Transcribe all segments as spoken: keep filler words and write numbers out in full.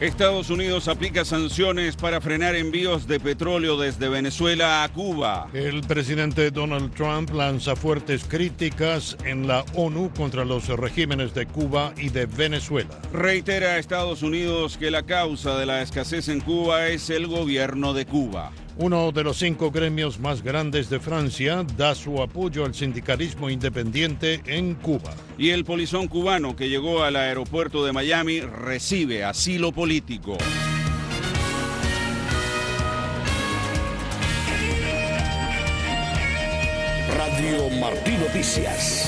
Estados Unidos aplica sanciones para frenar envíos de petróleo desde Venezuela a Cuba. El presidente Donald Trump lanza fuertes críticas en la ONU contra los regímenes de Cuba y de Venezuela. Reitera a Estados Unidos que la causa de la escasez en Cuba es el gobierno de Cuba. Uno de los cinco gremios más grandes de Francia da su apoyo al sindicalismo independiente en Cuba. Y el polizón cubano que llegó al aeropuerto de Miami recibe asilo político. Radio Martí Noticias.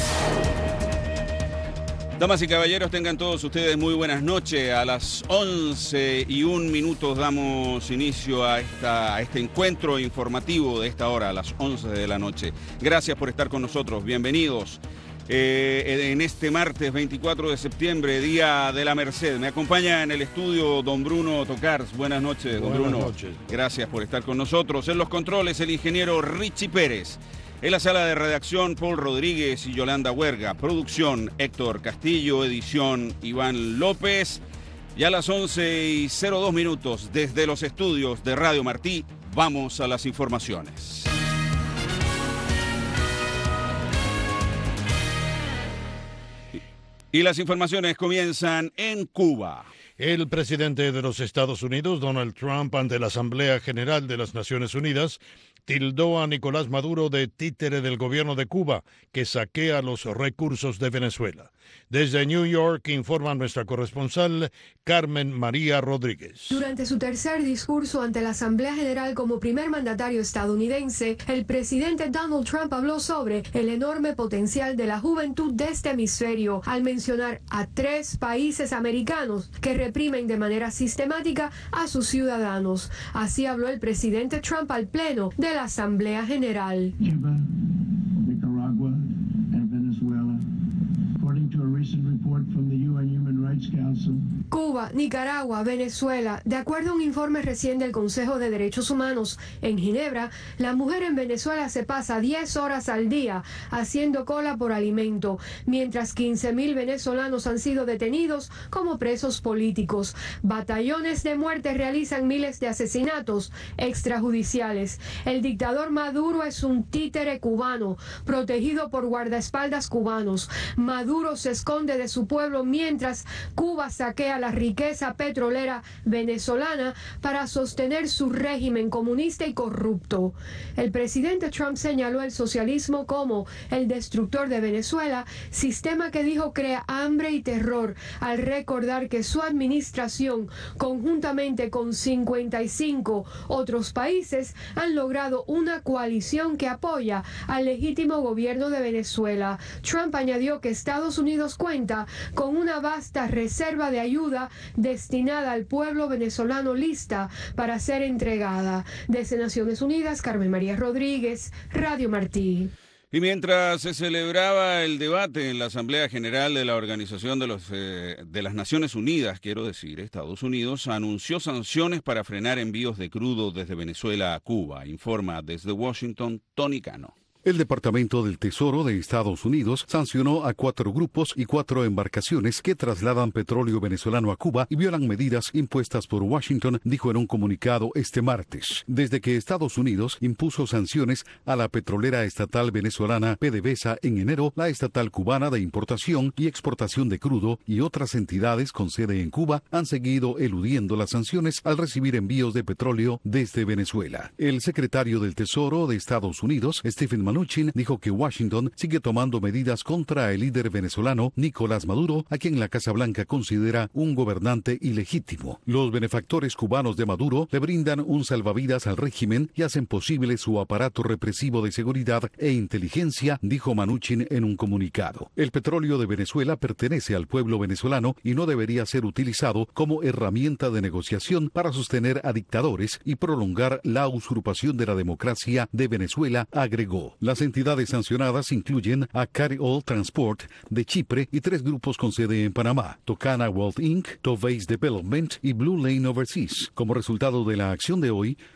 Damas y caballeros, tengan todos ustedes muy buenas noches. A las once y un minutos damos inicio a, esta, a este encuentro informativo de esta hora, a las once de la noche. Gracias por estar con nosotros, bienvenidos. Eh, en este martes veinticuatro de septiembre, Día de la Merced. Me acompaña en el estudio don Bruno Tocars. Buenas noches, don Buenas Bruno. noches. Gracias por estar con nosotros. En los controles, el ingeniero Richie Pérez. En la sala de redacción, Paul Rodríguez y Yolanda Huerga. Producción, Héctor Castillo. Edición, Iván López. Y a las once y cero dos minutos, desde los estudios de Radio Martí, vamos a las informaciones. Y las informaciones comienzan en Cuba. El presidente de los Estados Unidos, Donald Trump, ante la Asamblea General de las Naciones Unidas, tildó a Nicolás Maduro de títere del gobierno de Cuba, que saquea los recursos de Venezuela. Desde New York informa nuestra corresponsal Carmen María Rodríguez. Durante su tercer discurso ante la Asamblea General como primer mandatario estadounidense, el presidente Donald Trump habló sobre el enorme potencial de la juventud de este hemisferio, al mencionar a tres países americanos que reprimen de manera sistemática a sus ciudadanos. Así habló el presidente Trump al pleno de la Asamblea General. Cuba, Nicaragua, and Venezuela. According to a recent report from the U N Human Rights Council, Cuba, Nicaragua, Venezuela. De acuerdo a un informe recién del Consejo de Derechos Humanos en Ginebra, la mujer en Venezuela se pasa diez horas al día haciendo cola por alimento, mientras quince mil venezolanos han sido detenidos como presos políticos. Batallones de muerte realizan miles de asesinatos extrajudiciales. El dictador Maduro es un títere cubano, protegido por guardaespaldas cubanos. Maduro se esconde de su pueblo mientras Cuba saquea la riqueza petrolera venezolana para sostener su régimen comunista y corrupto. El presidente Trump señaló el socialismo como el destructor de Venezuela, sistema que dijo crea hambre y terror, al recordar que su administración, conjuntamente con cincuenta y cinco otros países, han logrado una coalición que apoya al legítimo gobierno de Venezuela. Trump añadió que Estados Unidos cuenta con una vasta reserva de ayuda destinada al pueblo venezolano lista para ser entregada. Desde Naciones Unidas, Carmen María Rodríguez, Radio Martí. Y mientras se celebraba el debate en la Asamblea General de la Organización de, los, eh, de las Naciones Unidas, quiero decir, Estados Unidos anunció sanciones para frenar envíos de crudo desde Venezuela a Cuba, informa desde Washington Tony Cano. El Departamento del Tesoro de Estados Unidos sancionó a cuatro grupos y cuatro embarcaciones que trasladan petróleo venezolano a Cuba y violan medidas impuestas por Washington, dijo en un comunicado este martes. Desde que Estados Unidos impuso sanciones a la petrolera estatal venezolana PDVSA en enero, la estatal cubana de importación y exportación de crudo y otras entidades con sede en Cuba han seguido eludiendo las sanciones al recibir envíos de petróleo desde Venezuela. El secretario del Tesoro de Estados Unidos, Stephen Mnuchin, dijo que Washington sigue tomando medidas contra el líder venezolano Nicolás Maduro, a quien la Casa Blanca considera un gobernante ilegítimo. Los benefactores cubanos de Maduro le brindan un salvavidas al régimen y hacen posible su aparato represivo de seguridad e inteligencia, dijo Mnuchin en un comunicado. El petróleo de Venezuela pertenece al pueblo venezolano y no debería ser utilizado como herramienta de negociación para sostener a dictadores y prolongar la usurpación de la democracia de Venezuela, agregó. Las entidades sancionadas incluyen a Carry All Transport de Chipre y tres grupos con sede en Panamá, Tocana World incorporated, Toveis Development y Blue Lane Overseas. Como resultado de la acción de hoy,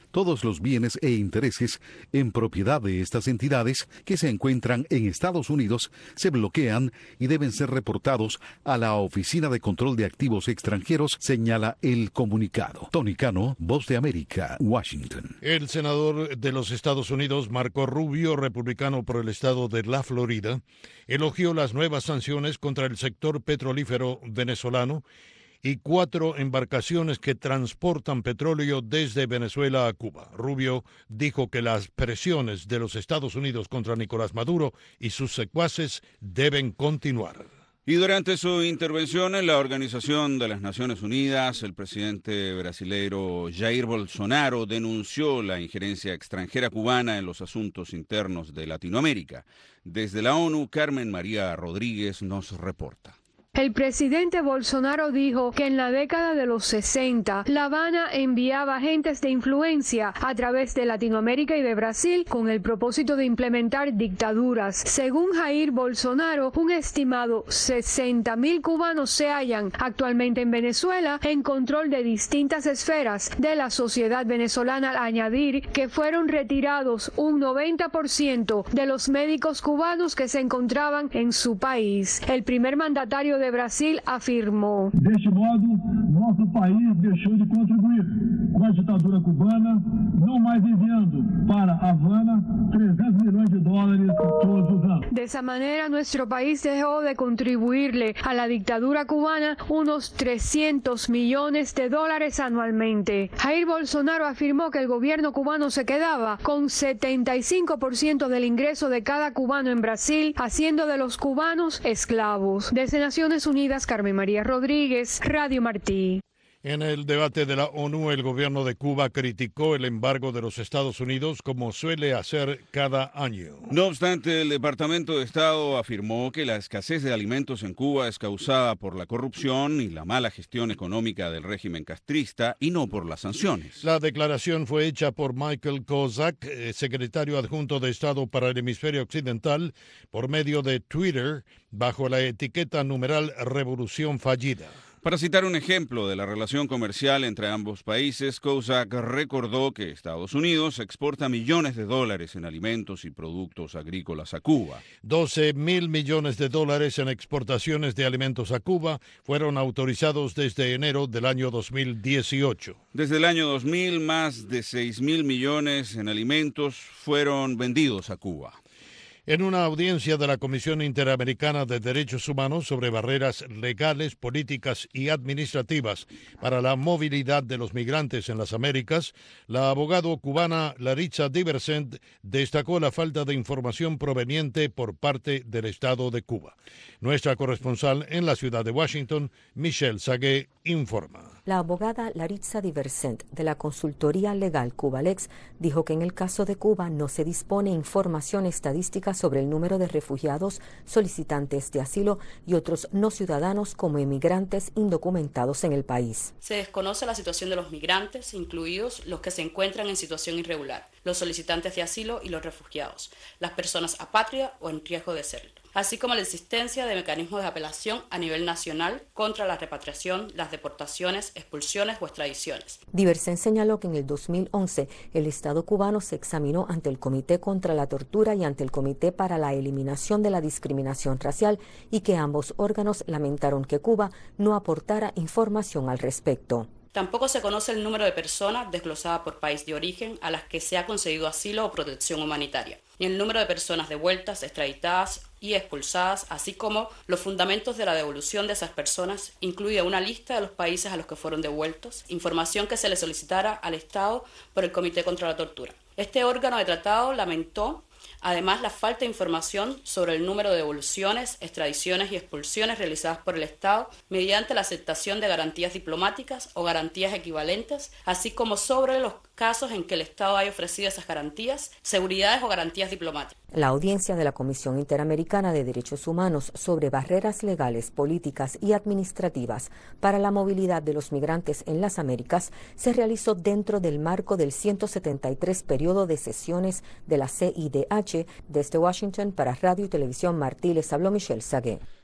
todos los bienes e intereses en propiedad de estas entidades que se encuentran en Estados Unidos se bloquean y deben ser reportados a la Oficina de Control de Activos Extranjeros, señala el comunicado. Tony Cano, Voz de América, Washington. El senador de los Estados Unidos, Marco Rubio, republicano por el estado de la Florida, elogió las nuevas sanciones contra el sector petrolífero venezolano y cuatro embarcaciones que transportan petróleo desde Venezuela a Cuba. Rubio dijo que las presiones de los Estados Unidos contra Nicolás Maduro y sus secuaces deben continuar. Y durante su intervención en la Organización de las Naciones Unidas, el presidente brasileiro Jair Bolsonaro denunció la injerencia extranjera cubana en los asuntos internos de Latinoamérica. Desde la ONU, Carmen María Rodríguez nos reporta. El presidente Bolsonaro dijo que en la década de los sesenta, La Habana enviaba agentes de influencia a través de Latinoamérica y de Brasil con el propósito de implementar dictaduras. Según Jair Bolsonaro, un estimado sesenta mil cubanos se hallan actualmente en Venezuela en control de distintas esferas de la sociedad venezolana, al añadir que fueron retirados un noventa por ciento de los médicos cubanos que se encontraban en su país. El primer mandatario de Brasil afirmó: De este modo, nosso país deixou de contribuir com a ditadura cubana, não mais enviando para Havana trescientos millones de dólares todos os anos. De esa manera, nuestro país dejó de contribuirle a la dictadura cubana unos trescientos millones de dólares anualmente. Jair Bolsonaro afirmó que el gobierno cubano se quedaba con setenta y cinco por ciento del ingreso de cada cubano en Brasil, haciendo de los cubanos esclavos. Desde Naciones Unidas, Carmen María Rodríguez, Radio Martí. En el debate de la ONU, el gobierno de Cuba criticó el embargo de los Estados Unidos como suele hacer cada año. No obstante, el Departamento de Estado afirmó que la escasez de alimentos en Cuba es causada por la corrupción y la mala gestión económica del régimen castrista y no por las sanciones. La declaración fue hecha por Michael Kozak, secretario adjunto de Estado para el Hemisferio Occidental, por medio de Twitter, bajo la etiqueta numeral Revolución Fallida. Para citar un ejemplo de la relación comercial entre ambos países, Kozak recordó que Estados Unidos exporta millones de dólares en alimentos y productos agrícolas a Cuba. doce mil millones de dólares en exportaciones de alimentos a Cuba fueron autorizados desde enero del año dos mil dieciocho. Desde el año dos mil, más de seis mil millones en alimentos fueron vendidos a Cuba. En una audiencia de la Comisión Interamericana de Derechos Humanos sobre barreras legales, políticas y administrativas para la movilidad de los migrantes en las Américas, la abogada cubana Laritza Diversent destacó la falta de información proveniente por parte del Estado de Cuba. Nuestra corresponsal en la ciudad de Washington, Michelle Sagué, informa. La abogada Laritza Diversent de la consultoría legal Cubalex dijo que en el caso de Cuba no se dispone información estadística sobre el número de refugiados, solicitantes de asilo y otros no ciudadanos como inmigrantes indocumentados en el país. Se desconoce la situación de los migrantes, incluidos los que se encuentran en situación irregular, los solicitantes de asilo y los refugiados, las personas apátridas o en riesgo de serlo, así como la existencia de mecanismos de apelación a nivel nacional contra la repatriación, las deportaciones, expulsiones o extradiciones. Diversen señaló que en el dos mil once el Estado cubano se examinó ante el Comité contra la Tortura y ante el Comité para la Eliminación de la Discriminación Racial y que ambos órganos lamentaron que Cuba no aportara información al respecto. Tampoco se conoce el número de personas desglosadas por país de origen a las que se ha concedido asilo o protección humanitaria, ni el número de personas devueltas, extraditadas y expulsadas, así como los fundamentos de la devolución de esas personas, incluida una lista de los países a los que fueron devueltos, información que se le solicitara al Estado por el Comité contra la Tortura. Este órgano de tratado lamentó además la falta de información sobre el número de devoluciones, extradiciones y expulsiones realizadas por el Estado mediante la aceptación de garantías diplomáticas o garantías equivalentes, así como sobre los casos en que el Estado haya ofrecido esas garantías, seguridades o garantías diplomáticas. La audiencia de la Comisión Interamericana de Derechos Humanos sobre barreras legales, políticas y administrativas para la movilidad de los migrantes en las Américas se realizó dentro del marco del ciento setenta y tres periodo de sesiones de la C I D H. Desde Washington para Radio y Televisión Martí les habló Michelle Sagué.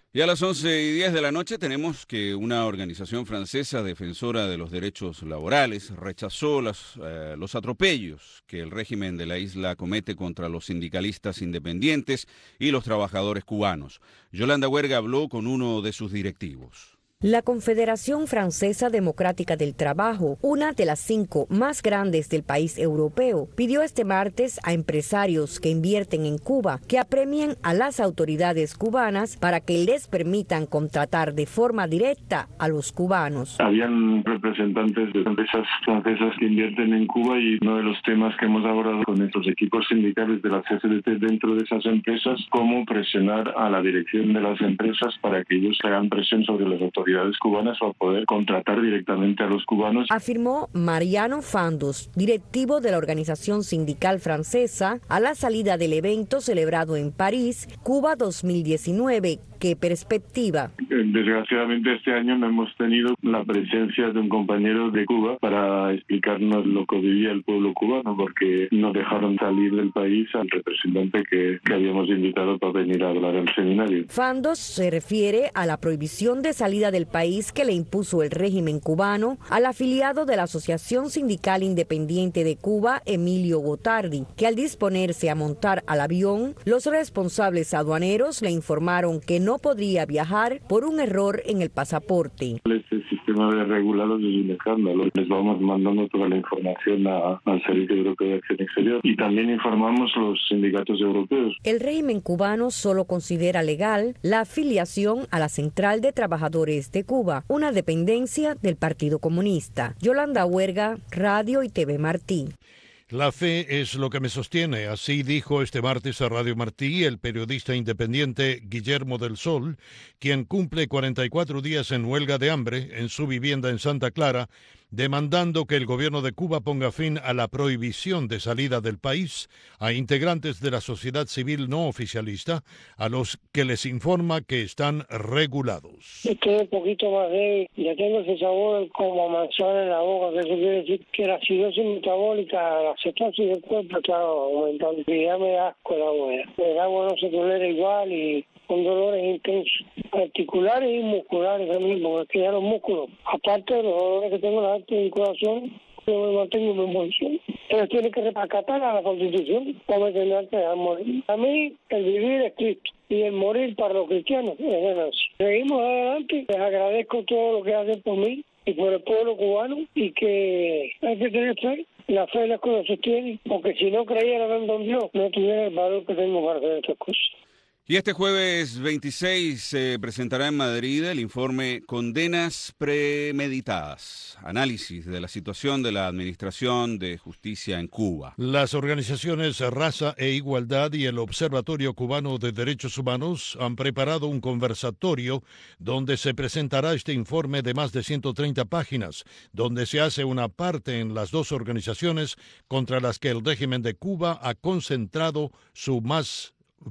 Y a las once y diez de la noche tenemos que una organización francesa defensora de los derechos laborales rechazó las, eh, los atropellos que el régimen de la isla comete contra los sindicalistas independientes y los trabajadores cubanos. Yolanda Huerga habló con uno de sus directivos. La Confederación Francesa Democrática del Trabajo, una de las cinco más grandes del país europeo, pidió este martes a empresarios que invierten en Cuba que apremien a las autoridades cubanas para que les permitan contratar de forma directa a los cubanos. Habían representantes de empresas francesas que invierten en Cuba y uno de los temas que hemos abordado con nuestros equipos sindicales de la C F D T dentro de esas empresas, cómo presionar a la dirección de las empresas para que ellos hagan presión sobre las autoridades cubanas para poder contratar directamente a los cubanos. Afirmó Mariano Fandos, directivo de la organización sindical francesa, a la salida del evento celebrado en París, Cuba dos mil diecinueve. ¿Qué perspectiva? Desgraciadamente este año no hemos tenido la presencia de un compañero de Cuba para explicarnos lo que vivía el pueblo cubano, porque no dejaron salir del país al representante que, que habíamos invitado para venir a hablar al seminario. Fandos se refiere a la prohibición de salida del país que le impuso el régimen cubano al afiliado de la Asociación Sindical Independiente de Cuba, Emilio Gotardi, que al disponerse a montar al avión, los responsables aduaneros le informaron que no podría viajar por un error en el pasaporte. Este sistema de regulados es un escándalo. Les vamos mandando toda la información a, al Servicio Europeo de Acción Exterior y también informamos a los sindicatos europeos. El régimen cubano solo considera legal la afiliación a la Central de Trabajadores de Cuba, una dependencia del Partido Comunista. Yolanda Huerga, Radio y T V Martí. La fe es lo que me sostiene, así dijo este martes a Radio Martí el periodista independiente Guillermo del Sol, quien cumple cuarenta y cuatro días en huelga de hambre en su vivienda en Santa Clara, demandando que el gobierno de Cuba ponga fin a la prohibición de salida del país a integrantes de la sociedad civil no oficialista, a los que les informa que están regulados. Estoy un poquito más débil, ya tengo ese sabor como manzana en la boca, que eso quiere decir que la acidosis metabólica, la cetosis del cuerpo está aumentando y ya me da asco el agua. El agua no se tolera igual y con dolores intensos, articulares y musculares también, porque ya los músculos, aparte de los dolores que tengo en la articulación, yo me mantengo en mi emoción. Ellos tienen que repacatar a la Constitución para tener que dejar morir. A mí, el vivir es Cristo y el morir para los cristianos es ganancia. Seguimos adelante, les agradezco todo lo que hacen por mí y por el pueblo cubano y que hay que tener fe. La fe es la que nos sostiene, porque si no creyera tanto en Dios, no tuviera el valor que tengo para hacer estas cosas. Y este jueves veintiséis se presentará en Madrid el informe Condenas Premeditadas, análisis de la situación de la Administración de Justicia en Cuba. Las organizaciones Raza e Igualdad y el Observatorio Cubano de Derechos Humanos han preparado un conversatorio donde se presentará este informe de más de ciento treinta páginas, donde se hace una parte en las dos organizaciones contra las que el régimen de Cuba ha concentrado su más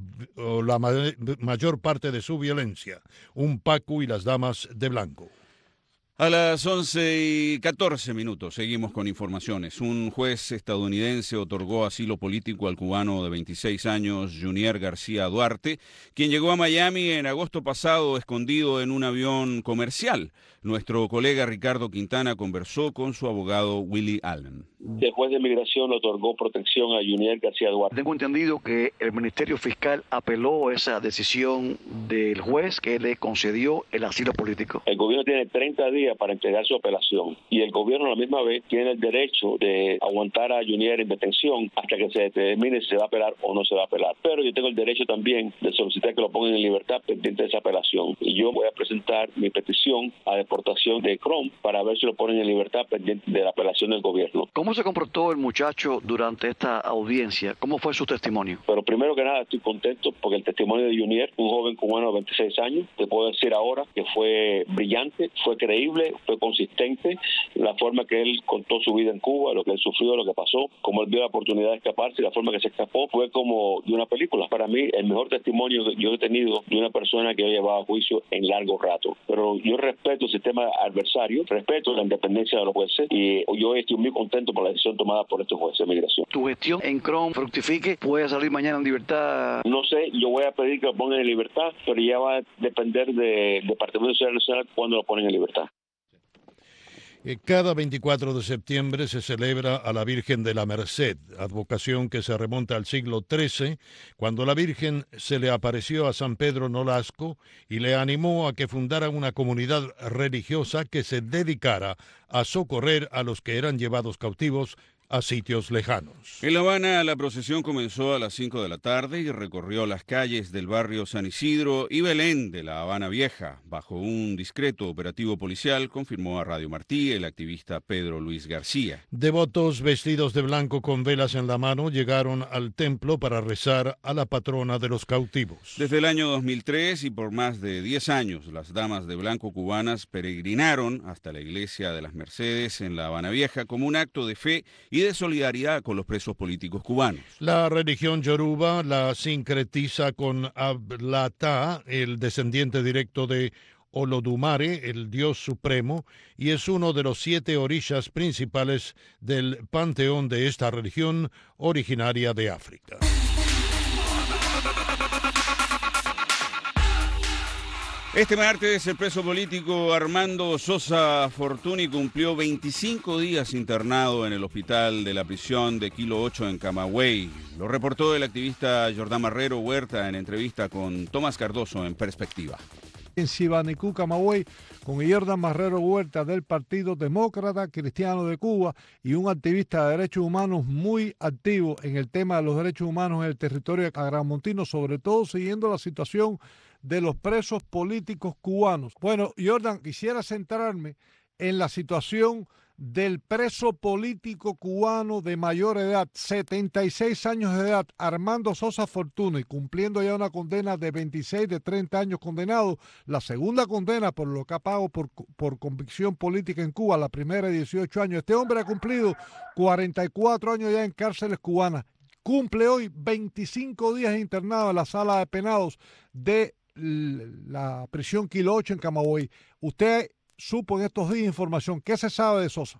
o la ma mayor parte de su violencia, un Paco y las damas de blanco. A las once y catorce minutos seguimos con informaciones. Un juez estadounidense otorgó asilo político al cubano de veintiséis años, Junier García Duarte, quien llegó a Miami en agosto pasado escondido en un avión comercial. Nuestro colega Ricardo Quintana conversó con su abogado Willy Allen. El juez de migración otorgó protección a Junier García Duarte. Tengo entendido que el Ministerio Fiscal apeló esa decisión del juez que le concedió el asilo político. El gobierno tiene treinta días para entregar su apelación y el gobierno a la misma vez tiene el derecho de aguantar a Junier en detención hasta que se determine si se va a apelar o no se va a apelar. Pero yo tengo el derecho también de solicitar que lo pongan en libertad pendiente de esa apelación. Y yo voy a presentar mi petición a deportación de Crom para ver si lo ponen en libertad pendiente de la apelación del gobierno. ¿Cómo se comportó el muchacho durante esta audiencia? ¿Cómo fue su testimonio? Pero primero que nada estoy contento porque el testimonio de Junier, un joven cubano de veintiséis años, te puedo decir ahora que fue brillante, fue creíble, fue consistente, la forma que él contó su vida en Cuba, lo que él sufrió, lo que pasó, como él vio la oportunidad de escaparse y la forma que se escapó, fue como de una película. Para mí, el mejor testimonio que yo he tenido de una persona que ha llevado a juicio en largo rato. Pero yo respeto el sistema adversario, respeto la independencia de los jueces y yo estoy muy contento por la decisión tomada por estos jueces de migración. ¿Tu gestión en Chrome fructifique? ¿Puede salir mañana en libertad? No sé, yo voy a pedir que lo pongan en libertad, pero ya va a depender del Departamento de Seguridad Nacional cuando lo ponen en libertad. Cada veinticuatro de septiembre se celebra a la Virgen de la Merced, advocación que se remonta al siglo trece, cuando la Virgen se le apareció a San Pedro Nolasco y le animó a que fundara una comunidad religiosa que se dedicara a socorrer a los que eran llevados cautivos a sitios lejanos. En La Habana, la procesión comenzó a las cinco de la tarde y recorrió las calles del barrio San Isidro y Belén de La Habana Vieja, bajo un discreto operativo policial, confirmó a Radio Martí el activista Pedro Luis García. Devotos vestidos de blanco con velas en la mano llegaron al templo para rezar a la patrona de los cautivos. Desde el año dos mil tres y por más de diez años, las damas de blanco cubanas peregrinaron hasta la iglesia de las Mercedes en La Habana Vieja como un acto de fe y de solidaridad con los presos políticos cubanos. La religión yoruba la sincretiza con Ablatá, el descendiente directo de Olodumare, el dios supremo, y es uno de los siete orishas principales del panteón de esta religión originaria de África. Este martes, el preso político Armando Sosa Fortuny cumplió veinticinco días internado en el hospital de la prisión de Kilo ocho en Camagüey. Lo reportó el activista Jordán Marrero Huerta en entrevista con Tomás Cardoso en Perspectiva. En Sibanicú, Camagüey, con Jordán Marrero Huerta del Partido Demócrata Cristiano de Cuba y un activista de derechos humanos muy activo en el tema de los derechos humanos en el territorio agramontino, sobre todo siguiendo la situación de los presos políticos cubanos. Bueno, Jordán, quisiera centrarme en la situación del preso político cubano de mayor edad, setenta y seis años de edad, Armando Sosa Fortuny, cumpliendo ya una condena de veintiséis, de treinta años condenado, la segunda condena por lo que ha pagado por, por convicción política en Cuba, la primera de dieciocho años. Este hombre ha cumplido cuarenta y cuatro años ya en cárceles cubanas. Cumple hoy veinticinco días internado en la sala de penados de la prisión Kilo ocho en Camagüey. Usted supo en estos días información. ¿Qué se sabe de Sosa?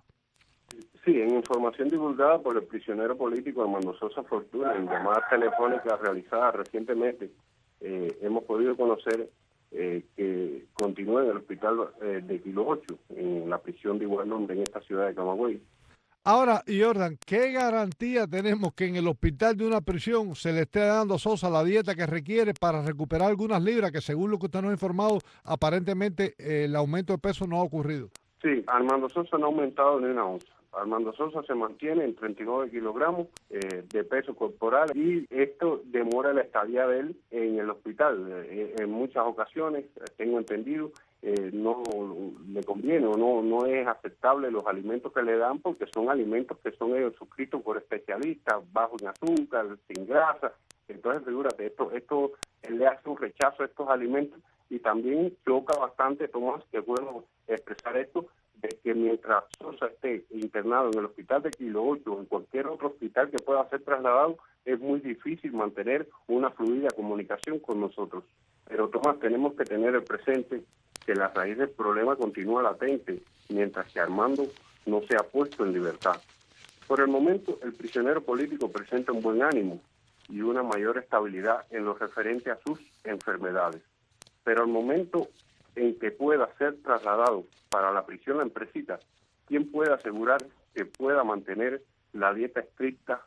Sí, en información divulgada por el prisionero político Armando Sosa Fortuny, en llamadas telefónicas realizadas recientemente, eh, hemos podido conocer eh, que continúa en el hospital eh, de Kilo ocho, en la prisión de igual nombre en esta ciudad de Camagüey. Ahora, Jordán, ¿qué garantía tenemos que en el hospital de una prisión se le esté dando a Sosa la dieta que requiere para recuperar algunas libras, que según lo que usted nos ha informado, aparentemente eh, el aumento de peso no ha ocurrido? Sí, Armando Sosa no ha aumentado ni una onza. Armando Sosa se mantiene en treinta y nueve kilogramos eh, de peso corporal y esto demora la estadía de él en el hospital. Eh, en muchas ocasiones, tengo entendido, eh, no le conviene o no, no es aceptable los alimentos que le dan porque son alimentos que son ellos suscritos por especialistas, bajos en azúcar, sin grasa. Entonces, figúrate, esto, esto él le hace un rechazo a estos alimentos y también choca bastante, Tomás, que puedo expresar esto, de que mientras Sosa esté internado en el hospital de Kilo ocho o en cualquier otro hospital que pueda ser trasladado, es muy difícil mantener una fluida comunicación con nosotros. Pero Tomás, tenemos que tener el presente que la raíz del problema continúa latente, mientras que Armando no se ha puesto en libertad. Por el momento, el prisionero político presenta un buen ánimo y una mayor estabilidad en lo referente a sus enfermedades. Pero al momento en que pueda ser trasladado para la prisión en Presita, ¿quién puede asegurar que pueda mantener la dieta estricta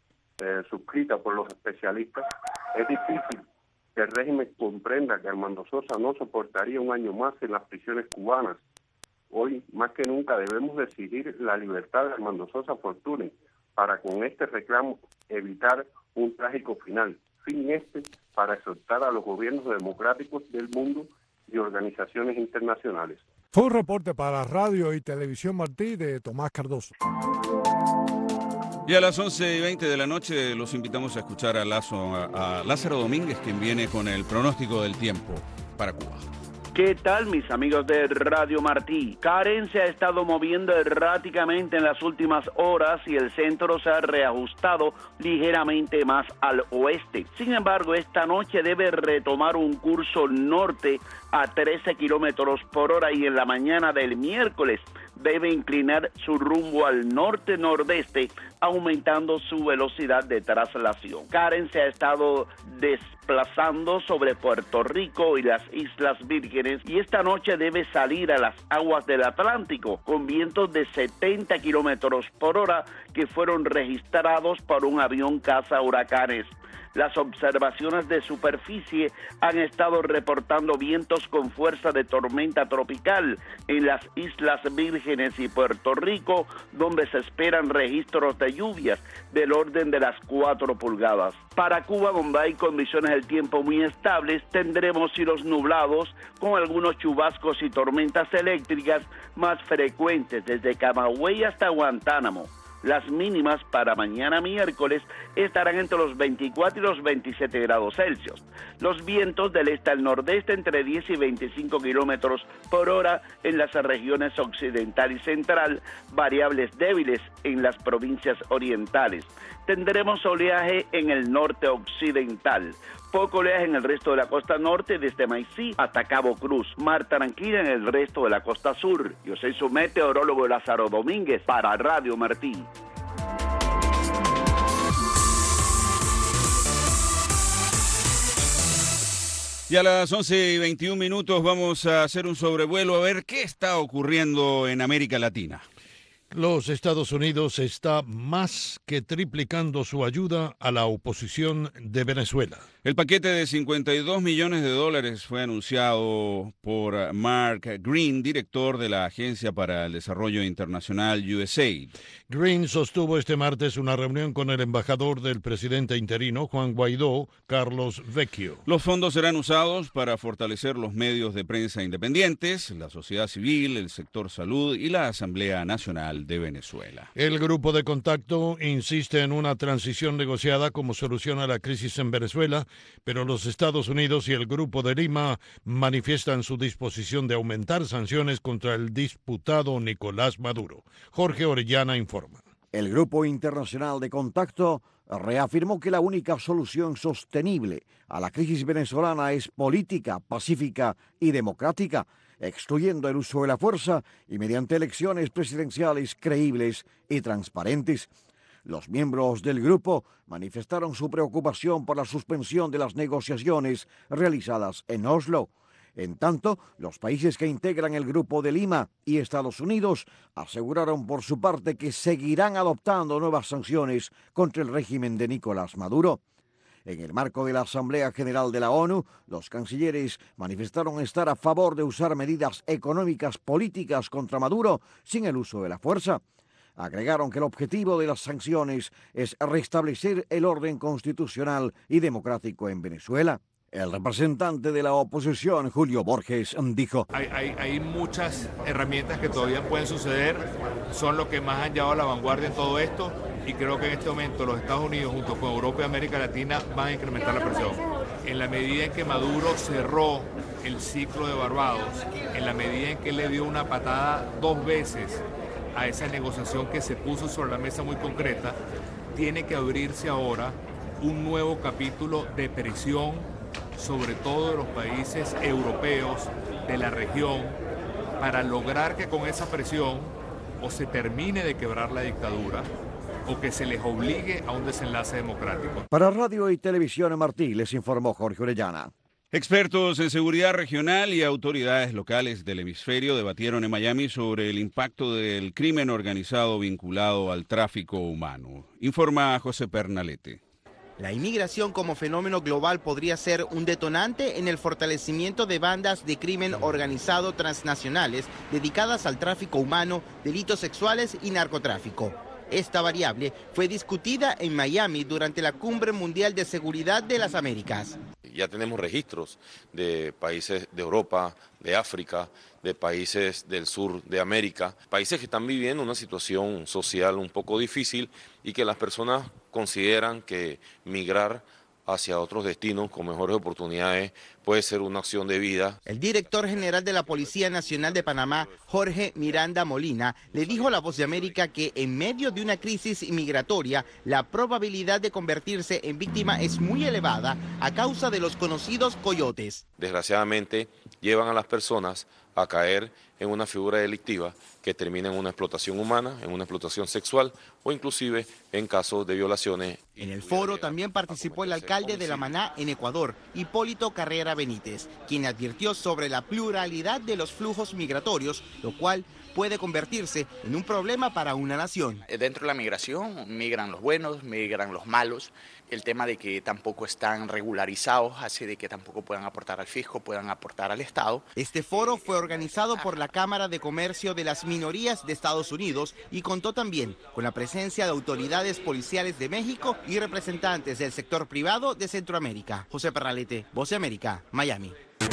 eh, suscrita por los especialistas? Es difícil que el régimen comprenda que Armando Sosa no soportaría un año más en las prisiones cubanas. Hoy, más que nunca, debemos exigir la libertad de Armando Sosa Fortuny para con este reclamo evitar un trágico final. Fin este para exhortar a los gobiernos democráticos del mundo y organizaciones internacionales. Fue un reporte para Radio y Televisión Martí de Tomás Cardoso. Y a las once y veinte de la noche los invitamos a escuchar a, Lazo, a, a Lázaro Domínguez, quien viene con el pronóstico del tiempo para Cuba. ¿Qué tal, mis amigos de Radio Martí? Karen se ha estado moviendo erráticamente en las últimas horas y el centro se ha reajustado ligeramente más al oeste. Sin embargo, esta noche debe retomar un curso norte a trece kilómetros por hora y en la mañana del miércoles debe inclinar su rumbo al norte-nordeste, aumentando su velocidad de traslación. Karen se ha estado desplazando sobre Puerto Rico y las Islas Vírgenes y esta noche debe salir a las aguas del Atlántico con vientos de setenta kilómetros por hora que fueron registrados por un avión caza huracanes. Las observaciones de superficie han estado reportando vientos con fuerza de tormenta tropical en las Islas Vírgenes y Puerto Rico, donde se esperan registros de lluvias del orden de las cuatro pulgadas. Para Cuba, donde hay condiciones del tiempo muy estables, tendremos cielos nublados con algunos chubascos y tormentas eléctricas más frecuentes desde Camagüey hasta Guantánamo. Las mínimas para mañana miércoles estarán entre los veinticuatro y los veintisiete grados Celsius. Los vientos del este al nordeste entre diez y veinticinco kilómetros por hora en las regiones occidental y central, variables débiles en las provincias orientales. Tendremos oleaje en el norte occidental. Poco oleaje en el resto de la costa norte, desde Maicí hasta Cabo Cruz. Mar tranquila en el resto de la costa sur. Yo soy su meteorólogo Lázaro Domínguez para Radio Martí. Y a las once y veintiún minutos vamos a hacer un sobrevuelo a ver qué está ocurriendo en América Latina. Los Estados Unidos está más que triplicando su ayuda a la oposición de Venezuela. El paquete de cincuenta y dos millones de dólares fue anunciado por Mark Green, director de la Agencia para el Desarrollo Internacional U S A I D. Green sostuvo este martes una reunión con el embajador del presidente interino, Juan Guaidó, Carlos Vecchio. Los fondos serán usados para fortalecer los medios de prensa independientes, la sociedad civil, el sector salud y la Asamblea Nacional de Venezuela. El grupo de contacto insiste en una transición negociada como solución a la crisis en Venezuela, pero los Estados Unidos y el Grupo de Lima manifiestan su disposición de aumentar sanciones contra el diputado Nicolás Maduro. Jorge Orellana informa. El Grupo Internacional de Contacto reafirmó que la única solución sostenible a la crisis venezolana es política, pacífica y democrática, excluyendo el uso de la fuerza y mediante elecciones presidenciales creíbles y transparentes. Los miembros del grupo manifestaron su preocupación por la suspensión de las negociaciones realizadas en Oslo. En tanto, los países que integran el Grupo de Lima y Estados Unidos aseguraron por su parte que seguirán adoptando nuevas sanciones contra el régimen de Nicolás Maduro. En el marco de la Asamblea General de la ONU, los cancilleres manifestaron estar a favor de usar medidas económicas políticas contra Maduro sin el uso de la fuerza. Agregaron que el objetivo de las sanciones es restablecer el orden constitucional y democrático en Venezuela. El representante de la oposición, Julio Borges, dijo: Hay, hay, hay muchas herramientas que todavía pueden suceder, son lo que más han llevado a la vanguardia en todo esto, y creo que en este momento los Estados Unidos junto con Europa y América Latina van a incrementar la presión. En la medida en que Maduro cerró el ciclo de Barbados, en la medida en que le dio una patada dos veces a esa negociación que se puso sobre la mesa muy concreta, tiene que abrirse ahora un nuevo capítulo de presión sobre todo de los países europeos de la región para lograr que con esa presión o se termine de quebrar la dictadura o que se les obligue a un desenlace democrático. Para Radio y Televisión Martí les informó Jorge Orellana. Expertos en seguridad regional y autoridades locales del hemisferio debatieron en Miami sobre el impacto del crimen organizado vinculado al tráfico humano. Informa José Pernalete. La inmigración como fenómeno global podría ser un detonante en el fortalecimiento de bandas de crimen organizado transnacionales dedicadas al tráfico humano, delitos sexuales y narcotráfico. Esta variable fue discutida en Miami durante la Cumbre Mundial de Seguridad de las Américas. Ya tenemos registros de países de Europa, de África, de países del sur de América, países que están viviendo una situación social un poco difícil y que las personas consideran que migrar hacia otros destinos con mejores oportunidades puede ser una opción de vida. El director general de la Policía Nacional de Panamá, Jorge Miranda Molina, le dijo a La Voz de América que en medio de una crisis inmigratoria, la probabilidad de convertirse en víctima es muy elevada a causa de los conocidos coyotes. Desgraciadamente, llevan a las personas a caer en una figura delictiva que termina en una explotación humana, en una explotación sexual o inclusive en casos de violaciones. En el foro también participó el alcalde de La Maná en Ecuador, Hipólito Carrera Benítez, quien advirtió sobre la pluralidad de los flujos migratorios, lo cual puede convertirse en un problema para una nación. Dentro de la migración migran los buenos, migran los malos. El tema de que tampoco están regularizados hace de que tampoco puedan aportar al fisco, puedan aportar al Estado. Este foro fue organizado por la Cámara de Comercio de las Minorías de Estados Unidos y contó también con la presencia de autoridades policiales de México y representantes del sector privado de Centroamérica. José Perralete, Voz de América, Miami.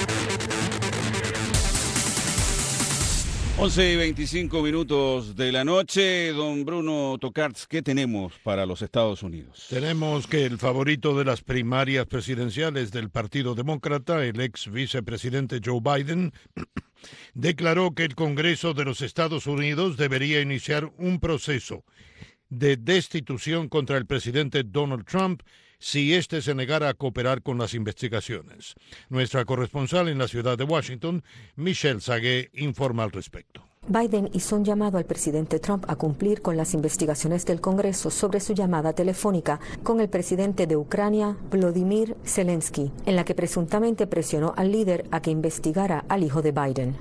once y veinticinco minutos de la noche. Don Bruno Tokarz, ¿qué tenemos para los Estados Unidos? Tenemos que el favorito de las primarias presidenciales del Partido Demócrata, el ex vicepresidente Joe Biden, declaró que el Congreso de los Estados Unidos debería iniciar un proceso de destitución contra el presidente Donald Trump si éste se negara a cooperar con las investigaciones. Nuestra corresponsal en la ciudad de Washington, Michelle Sagué, informa al respecto. Biden hizo un llamado al presidente Trump a cumplir con las investigaciones del Congreso sobre su llamada telefónica con el presidente de Ucrania, Volodymyr Zelensky, en la que presuntamente presionó al líder a que investigara al hijo de Biden.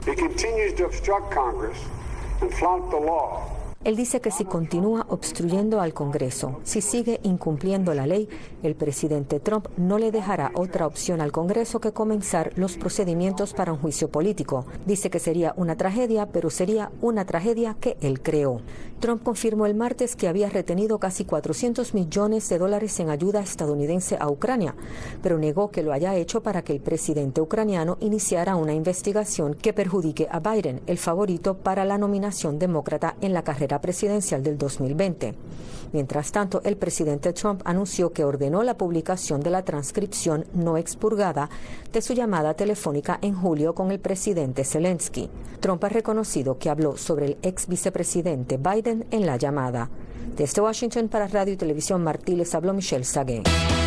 Él dice que si continúa obstruyendo al Congreso, si sigue incumpliendo la ley, el presidente Trump no le dejará otra opción al Congreso que comenzar los procedimientos para un juicio político. Dice que sería una tragedia, pero sería una tragedia que él creó. Trump confirmó el martes que había retenido casi cuatrocientos millones de dólares en ayuda estadounidense a Ucrania, pero negó que lo haya hecho para que el presidente ucraniano iniciara una investigación que perjudique a Biden, el favorito para la nominación demócrata en la carrera presidencial del dos mil veinte. Mientras tanto, el presidente Trump anunció que ordenó la publicación de la transcripción no expurgada de su llamada telefónica en julio con el presidente Zelensky. Trump ha reconocido que habló sobre el ex vicepresidente Biden en la llamada. Desde Washington para Radio y Televisión Martí les habló Michelle Sagué.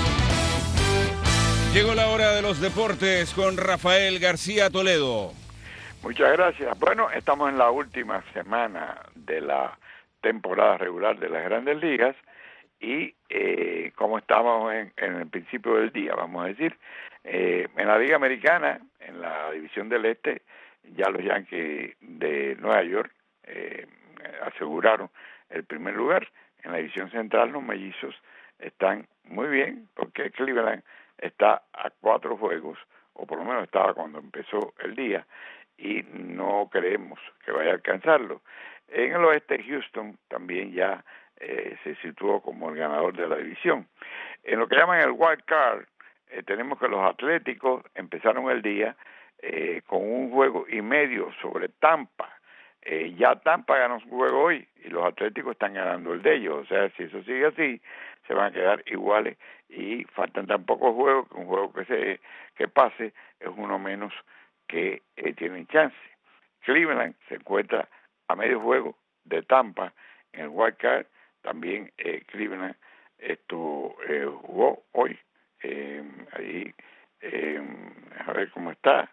Llegó la hora de los deportes con Rafael García Toledo. Muchas gracias. Bueno, estamos en la última semana de la temporada regular de las Grandes Ligas y eh, como estamos en, en el principio del día, vamos a decir, eh, en la Liga Americana, en la División del Este, ya los Yankees de Nueva York eh, aseguraron el primer lugar. En la División Central los Mellizos están muy bien porque Cleveland está a cuatro juegos, o por lo menos estaba cuando empezó el día, y no creemos que vaya a alcanzarlo. En el oeste, Houston también ya eh, se situó como el ganador de la división. En lo que llaman el wild card, eh, tenemos que los Atléticos empezaron el día eh, con un juego y medio sobre Tampa. Eh, ya Tampa ganó su juego hoy y los Atléticos están ganando el de ellos. O sea, si eso sigue así, se van a quedar iguales y faltan tan pocos juegos que un juego que se que pase es uno menos que eh, tienen chance. Cleveland se encuentra a medio juego de Tampa en el wild card. También eh, Cleveland esto eh, jugó hoy eh, ahí eh, a ver cómo está.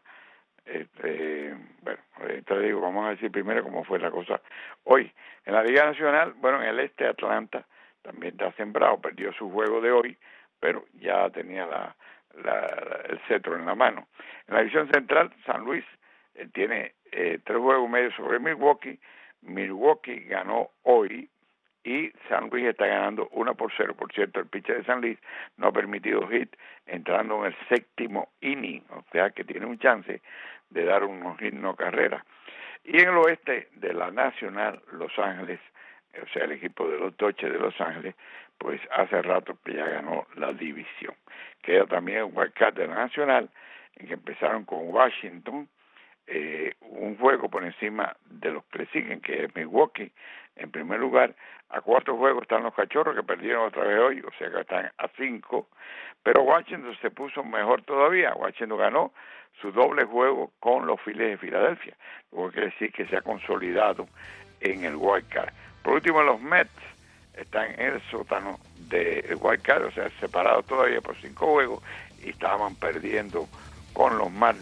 Este, bueno, te digo, vamos a decir primero cómo fue la cosa hoy. En la Liga Nacional, bueno, en el este Atlanta también está sembrado, perdió su juego de hoy, pero ya tenía la, la, la el cetro en la mano. En la División Central, San Luis eh, tiene eh, tres juegos medio sobre Milwaukee. Milwaukee ganó hoy y San Luis está ganando uno por cero. Por cierto, el pitcher de San Luis no ha permitido hit entrando en el séptimo inning, o sea que tiene un chance de dar unos hit no carrera. Y en el oeste de la Nacional, Los Ángeles, o sea el equipo de los Dodgers de Los Ángeles, pues hace rato que ya ganó la división. Queda también el wild card de la Nacional, en que empezaron con Washington, eh, un juego por encima de los que le siguen, que es Milwaukee en primer lugar. A cuatro juegos están los Cachorros, que perdieron otra vez hoy, o sea que están a cinco, pero Washington se puso mejor todavía. Washington ganó su doble juego con los Phillies de Filadelfia, lo que quiere decir que se ha consolidado en el wild card. Por último, los Mets están en el sótano del wild card, o sea, separados todavía por cinco juegos, y estaban perdiendo con los Marlins